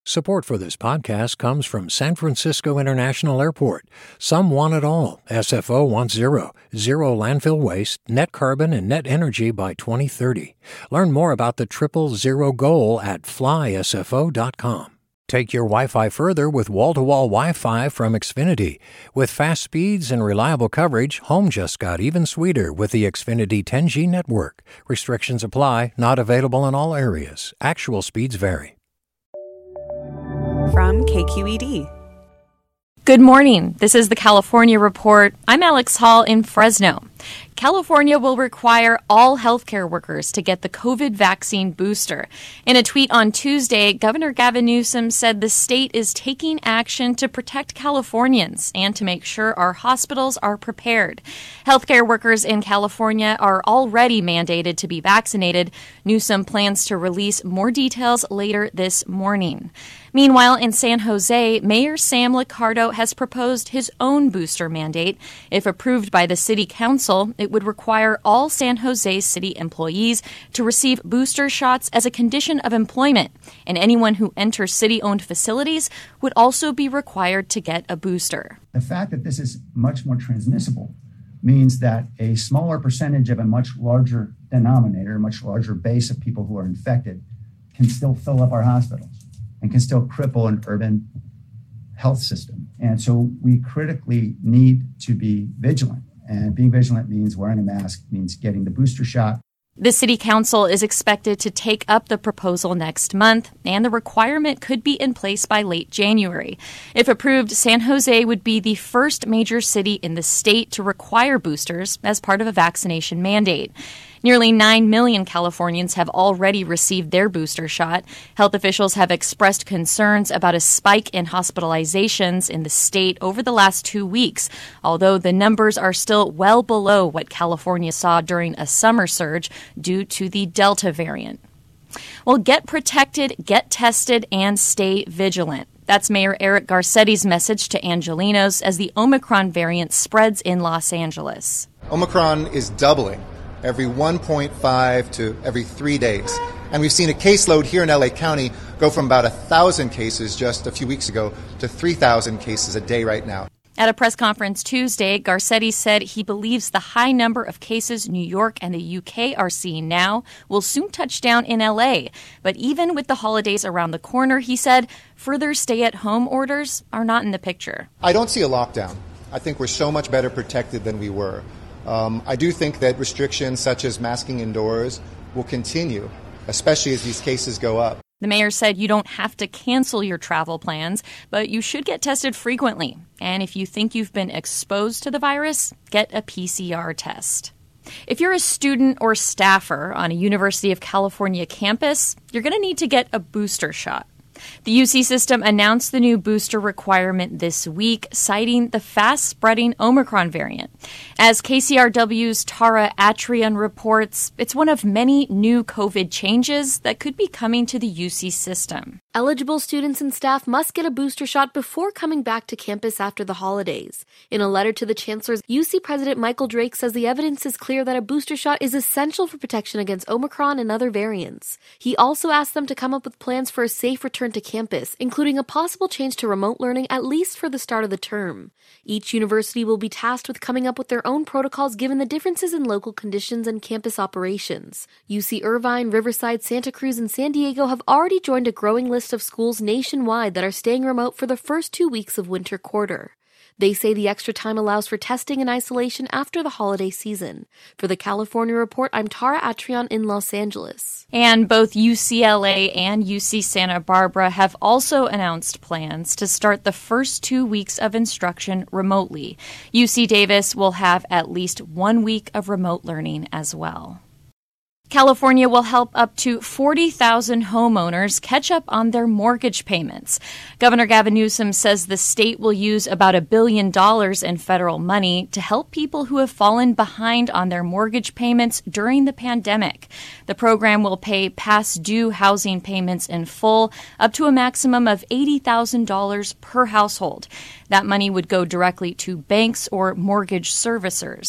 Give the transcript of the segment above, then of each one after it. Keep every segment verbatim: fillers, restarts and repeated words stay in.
Support for this podcast comes from San Francisco International Airport. Some want it all. S F O wants zero. Zero landfill waste, net carbon, and net energy by twenty thirty. Learn more about the triple zero goal at fly S F O dot com. Take your Wi-Fi further with wall-to-wall Wi-Fi from Xfinity. With fast speeds and reliable coverage, home just got even sweeter with the Xfinity ten G network. Restrictions apply, not available in all areas. Actual speeds vary. From K Q E D. Good morning. This is the California Report. I'm Alex Hall in Fresno. California will require all healthcare workers to get the COVID vaccine booster. In a tweet on Tuesday, Governor Gavin Newsom said the state is taking action to protect Californians and to make sure our hospitals are prepared. Healthcare workers in California are already mandated to be vaccinated. Newsom plans to release more details later this morning. Meanwhile, in San Jose, Mayor Sam Liccardo has proposed his own booster mandate. If approved by the city council, it would require all San Jose city employees to receive booster shots as a condition of employment, and anyone who enters city-owned facilities would also be required to get a booster. The fact that this is much more transmissible means that a smaller percentage of a much larger denominator, a much larger base of people who are infected, can still fill up our hospitals and can still cripple an urban health system. And so we critically need to be vigilant. And being vigilant means wearing a mask, means getting the booster shot. The city council is expected to take up the proposal next month, and the requirement could be in place by late January. If approved, San Jose would be the first major city in the state to require boosters as part of a vaccination mandate. Nearly nine million Californians have already received their booster shot. Health officials have expressed concerns about a spike in hospitalizations in the state over the last two weeks, although the numbers are still well below what California saw during a summer surge due to the Delta variant. Well, get protected, get tested, and stay vigilant. That's Mayor Eric Garcetti's message to Angelenos as the Omicron variant spreads in Los Angeles. Omicron is doubling every one point five to every three days. And we've seen a caseload here in L A County go from about one thousand cases just a few weeks ago to three thousand cases a day right now. At a press conference Tuesday, Garcetti said he believes the high number of cases New York and the U K are seeing now will soon touch down in L A. But even with the holidays around the corner, he said, further stay-at-home orders are not in the picture. I don't see a lockdown. I think we're so much better protected than we were. Um, I do think that restrictions such as masking indoors will continue, especially as these cases go up. The mayor said you don't have to cancel your travel plans, but you should get tested frequently. And if you think you've been exposed to the virus, get a P C R test. If you're a student or staffer on a University of California campus, you're going to need to get a booster shot. The U C system announced the new booster requirement this week, citing the fast-spreading Omicron variant. As K C R W's Tara Atrian reports, it's one of many new COVID changes that could be coming to the U C system. Eligible students and staff must get a booster shot before coming back to campus after the holidays. In a letter to the chancellors, U C President Michael Drake says the evidence is clear that a booster shot is essential for protection against Omicron and other variants. He also asked them to come up with plans for a safe return to campus, including a possible change to remote learning at least for the start of the term. Each university will be tasked with coming up with their own protocols given the differences in local conditions and campus operations. U C Irvine, Riverside, Santa Cruz, and San Diego have already joined a growing list of schools nationwide that are staying remote for the first two weeks of winter quarter. They say the extra time allows for testing and isolation after the holiday season. For the California Report, I'm Tara Atrian in Los Angeles. And both U C L A and U C Santa Barbara have also announced plans to start the first two weeks of instruction remotely. U C Davis will have at least one week of remote learning as well. California will help up to forty thousand homeowners catch up on their mortgage payments. Governor Gavin Newsom says the state will use about a billion dollars in federal money to help people who have fallen behind on their mortgage payments during the pandemic. The program will pay past due housing payments in full, up to a maximum of eighty thousand dollars per household. That money would go directly to banks or mortgage servicers.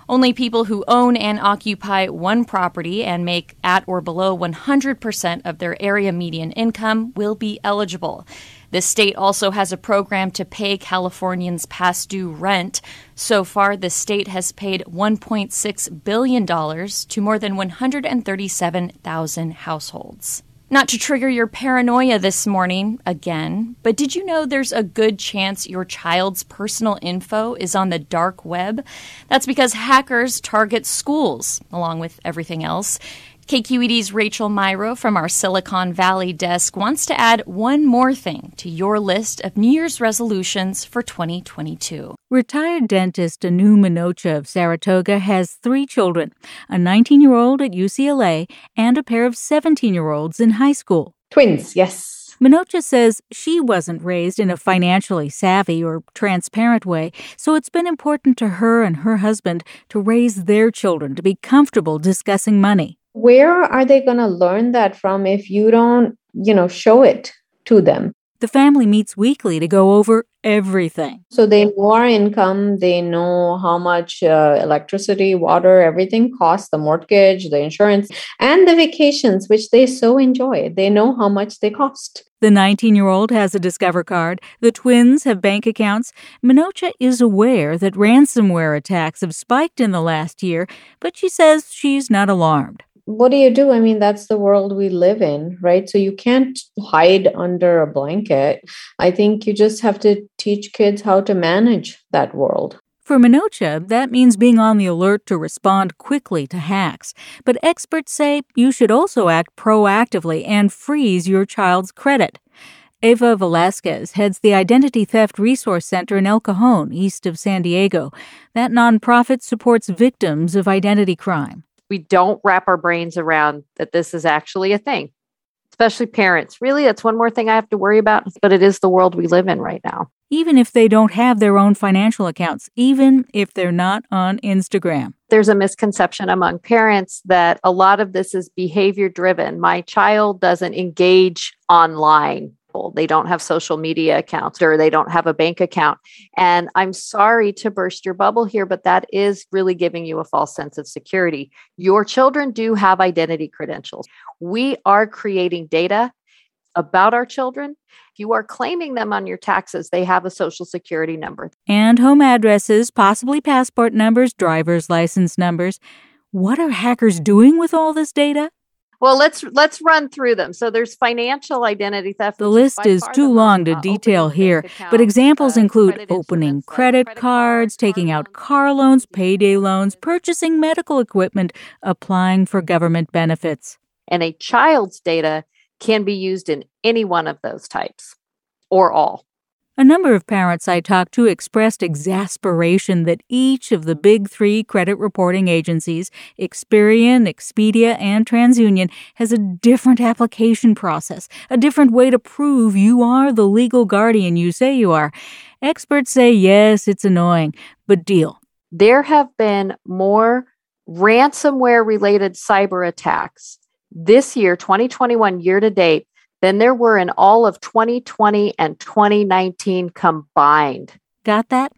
Only people who own and occupy one property and make at or below one hundred percent of their area median income will be eligible. The state also has a program to pay Californians past due rent. So far, the state has paid one point six billion dollars to more than one hundred thirty-seven thousand households. Not to trigger your paranoia this morning, again, but did you know there's a good chance your child's personal info is on the dark web? That's because hackers target schools, along with everything else. K Q E D's Rachel Myrow from our Silicon Valley desk wants to add one more thing to your list of New Year's resolutions for twenty twenty-two. Retired dentist Anu Minocha of Saratoga has three children, a nineteen-year-old at U C L A and a pair of seventeen-year-olds in high school. Twins, yes. Minocha says she wasn't raised in a financially savvy or transparent way, so it's been important to her and her husband to raise their children to be comfortable discussing money. Where are they going to learn that from if you don't, you know, show it to them? The family meets weekly to go over everything. So they know our income, they know how much uh, electricity, water, everything costs, the mortgage, the insurance, and the vacations, which they so enjoy. They know how much they cost. The nineteen-year-old has a Discover card. The twins have bank accounts. Minocha is aware that ransomware attacks have spiked in the last year, but she says she's not alarmed. What do you do? I mean, that's the world we live in, right? So you can't hide under a blanket. I think you just have to teach kids how to manage that world. For Minocha, that means being on the alert to respond quickly to hacks. But experts say you should also act proactively and freeze your child's credit. Eva Velasquez heads the Identity Theft Resource Center in El Cajon, east of San Diego. That nonprofit supports victims of identity crime. We don't wrap our brains around that this is actually a thing, especially parents. Really, that's one more thing I have to worry about, but it is the world we live in right now. Even if they don't have their own financial accounts, even if they're not on Instagram. There's a misconception among parents that a lot of this is behavior driven. My child doesn't engage online. They don't have social media accounts or they don't have a bank account. And I'm sorry to burst your bubble here, but that is really giving you a false sense of security. Your children do have identity credentials. We are creating data about our children. If you are claiming them on your taxes, they have a social security number. And home addresses, possibly passport numbers, driver's license numbers. What are hackers doing with all this data? Well, let's let's run through them. So there's financial identity theft. The list is too long to detail here, but examples include opening credit cards, taking out car loans, payday loans, purchasing medical equipment, applying for government benefits. And a child's data can be used in any one of those types, or all. A number of parents I talked to expressed exasperation that each of the big three credit reporting agencies, Experian, Expedia, and TransUnion, has a different application process, a different way to prove you are the legal guardian you say you are. Experts say, yes, it's annoying, but deal. There have been more ransomware-related cyber attacks this year, twenty twenty-one year to date, than there were in all of twenty twenty and twenty nineteen combined. Got that?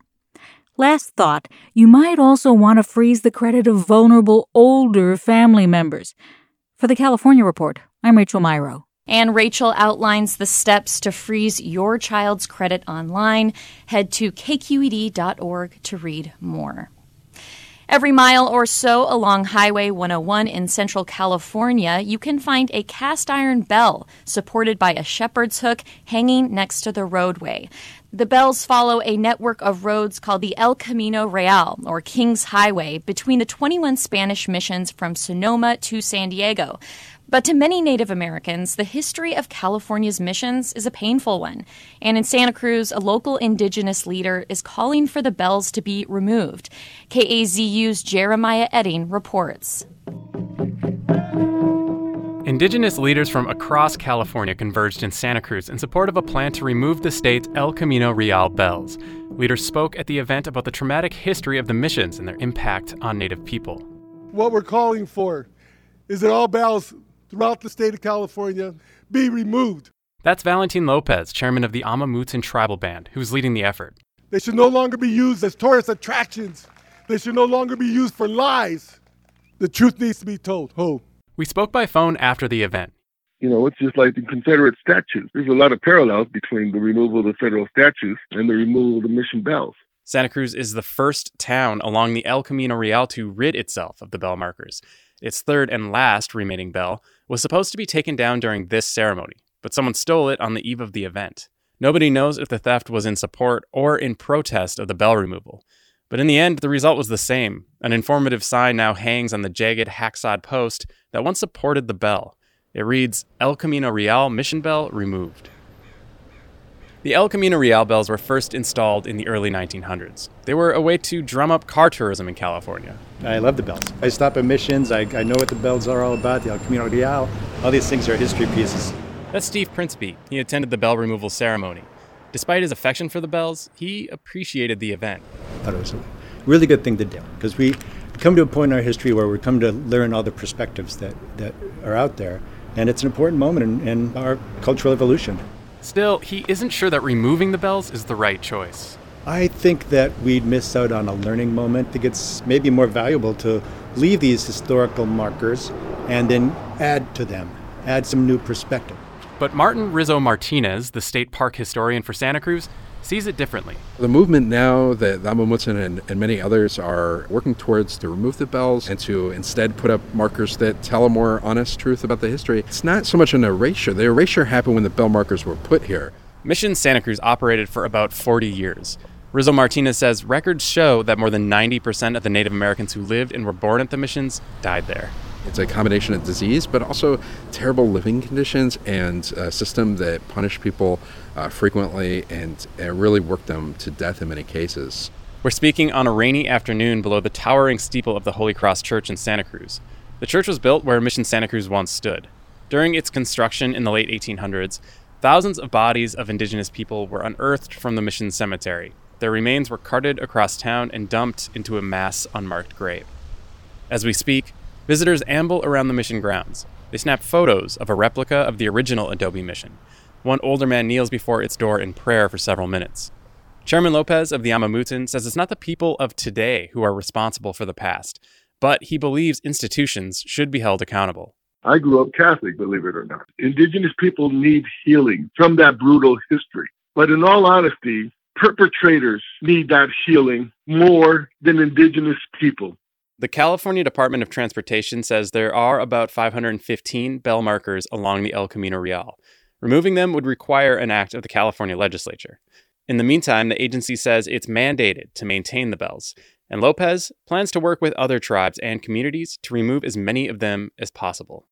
Last thought, you might also want to freeze the credit of vulnerable older family members. For the California Report, I'm Rachel Myrow. And Rachel outlines the steps to freeze your child's credit online. Head to k q e d dot org to read more. Every mile or so along Highway one oh one in Central California, you can find a cast iron bell supported by a shepherd's hook hanging next to the roadway. The bells follow a network of roads called the El Camino Real, or King's Highway, between the twenty-one Spanish missions from Sonoma to San Diego. But to many Native Americans, the history of California's missions is a painful one. And in Santa Cruz, a local indigenous leader is calling for the bells to be removed. K A Z U's Jeremiah Edding reports. Indigenous leaders from across California converged in Santa Cruz in support of a plan to remove the state's El Camino Real bells. Leaders spoke at the event about the traumatic history of the missions and their impact on Native people. What we're calling for is that all bells throughout the state of California be removed. That's Valentin Lopez, chairman of the Ama Mutsun Tribal Band, who's leading the effort. They should no longer be used as tourist attractions. They should no longer be used for lies. The truth needs to be told. Ho. We spoke by phone after the event. You know, it's just like the Confederate statues. There's a lot of parallels between the removal of the federal statues and the removal of the mission bells. Santa Cruz is the first town along the El Camino Real to rid itself of the bell markers. Its third and last remaining bell was supposed to be taken down during this ceremony, but someone stole it on the eve of the event. Nobody knows if the theft was in support or in protest of the bell removal. But in the end, the result was the same. An informative sign now hangs on the jagged hacksawed post that once supported the bell. It reads, El Camino Real Mission Bell Removed. The El Camino Real bells were first installed in the early nineteen hundreds. They were a way to drum up car tourism in California. I love the bells. I stop at missions. I, I know what the bells are all about, the El Camino Real. All these things are history pieces. That's Steve Princeby. He attended the bell removal ceremony. Despite his affection for the bells, he appreciated the event. I thought it was a really good thing to do, because we come to a point in our history where we come to learn all the perspectives that, that are out there, and it's an important moment in, in our cultural evolution. Still, he isn't sure that removing the bells is the right choice. I think that we'd miss out on a learning moment. I think it's maybe more valuable to leave these historical markers and then add to them, add some new perspective. But Martin Rizzo Martinez, the state park historian for Santa Cruz, sees it differently. The movement now that Amamutsan and, and many others are working towards to remove the bells and to instead put up markers that tell a more honest truth about the history. It's not so much an erasure. The erasure happened when the bell markers were put here. Mission Santa Cruz operated for about forty years. Rizzo Martinez says records show that more than ninety percent of the Native Americans who lived and were born at the missions died there. It's a combination of disease, but also terrible living conditions and a system that punished people uh, frequently and uh, really worked them to death in many cases. We're speaking on a rainy afternoon below the towering steeple of the Holy Cross Church in Santa Cruz. The church was built where Mission Santa Cruz once stood. During its construction in the late eighteen hundreds, thousands of bodies of indigenous people were unearthed from the mission cemetery. Their remains were carted across town and dumped into a mass unmarked grave. As we speak, visitors amble around the mission grounds. They snap photos of a replica of the original Adobe mission. One older man kneels before its door in prayer for several minutes. Chairman Lopez of the Amamutsan says it's not the people of today who are responsible for the past, but he believes institutions should be held accountable. I grew up Catholic, believe it or not. Indigenous people need healing from that brutal history. But in all honesty, perpetrators need that healing more than indigenous people. The California Department of Transportation says there are about five hundred fifteen bell markers along the El Camino Real. Removing them would require an act of the California legislature. In the meantime, the agency says it's mandated to maintain the bells, and Lopez plans to work with other tribes and communities to remove as many of them as possible.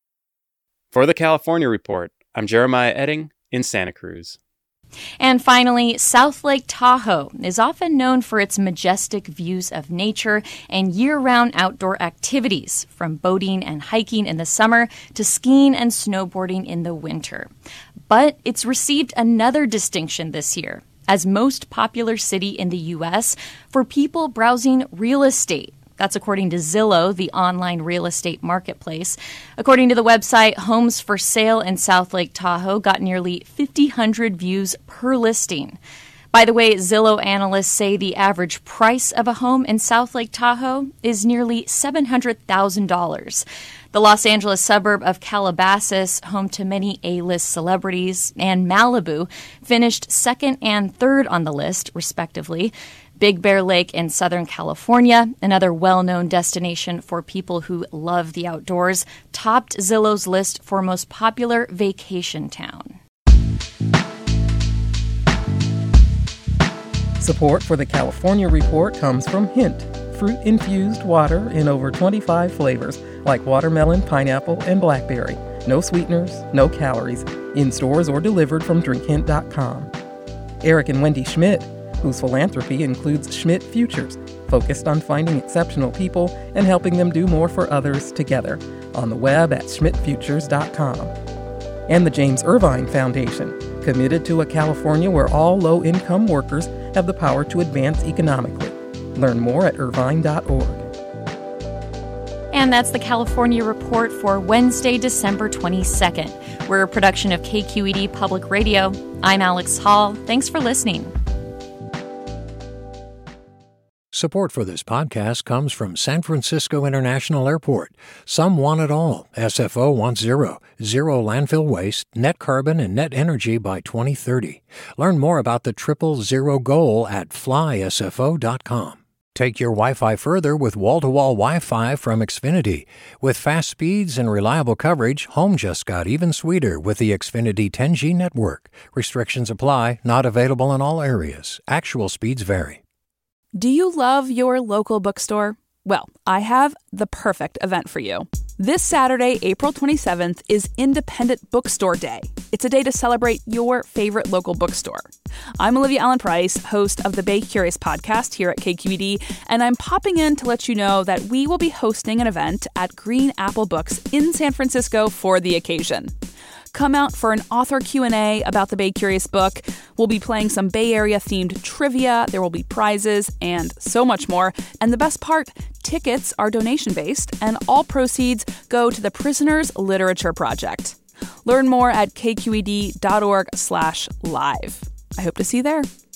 For the California Report, I'm Jeremiah Edding in Santa Cruz. And finally, South Lake Tahoe is often known for its majestic views of nature and year-round outdoor activities, from boating and hiking in the summer to skiing and snowboarding in the winter. But it's received another distinction this year as most popular city in the U S for people browsing real estate. That's according to Zillow, the online real estate marketplace. According to the website, homes for sale in South Lake Tahoe got nearly fifty hundred views per listing. By the way, Zillow analysts say the average price of a home in South Lake Tahoe is nearly seven hundred thousand dollars. The Los Angeles suburb of Calabasas, home to many A-list celebrities, and Malibu finished second and third on the list, respectively. Big Bear Lake in Southern California, another well-known destination for people who love the outdoors, topped Zillow's list for most popular vacation town. Support for the California Report comes from Hint, fruit-infused water in over twenty-five flavors, like watermelon, pineapple, and blackberry. No sweeteners, no calories, in stores or delivered from drink hint dot com. Eric and Wendy Schmidt, whose philanthropy includes Schmidt Futures, focused on finding exceptional people and helping them do more for others together, on the web at schmidt futures dot com. And the James Irvine Foundation, committed to a California where all low-income workers have the power to advance economically. Learn more at irvine dot org. And that's the California Report for Wednesday, December twenty-second. We're a production of K Q E D Public Radio. I'm Alex Hall. Thanks for listening. Support for this podcast comes from San Francisco International Airport. Some want it all. S F O wants zero. Zero landfill waste, net carbon, and net energy by twenty thirty. Learn more about the triple zero goal at fly S F O dot com. Take your Wi-Fi further with wall-to-wall Wi-Fi from Xfinity. With fast speeds and reliable coverage, home just got even sweeter with the Xfinity ten G network. Restrictions apply, not available in all areas. Actual speeds vary. Do you love your local bookstore? Well, I have the perfect event for you. This Saturday, April twenty-seventh, is Independent Bookstore Day. It's a day to celebrate your favorite local bookstore. I'm Olivia Allen Price, host of the Bay Curious podcast here at K Q E D, and I'm popping in to let you know that we will be hosting an event at Green Apple Books in San Francisco for the occasion. Come out for an author Q and A about the Bay Curious book. We'll be playing some Bay Area-themed trivia. There will be prizes and so much more. And the best part, tickets are donation-based, and all proceeds go to the Prisoners Literature Project. Learn more at kqed.org slash live. I hope to see you there.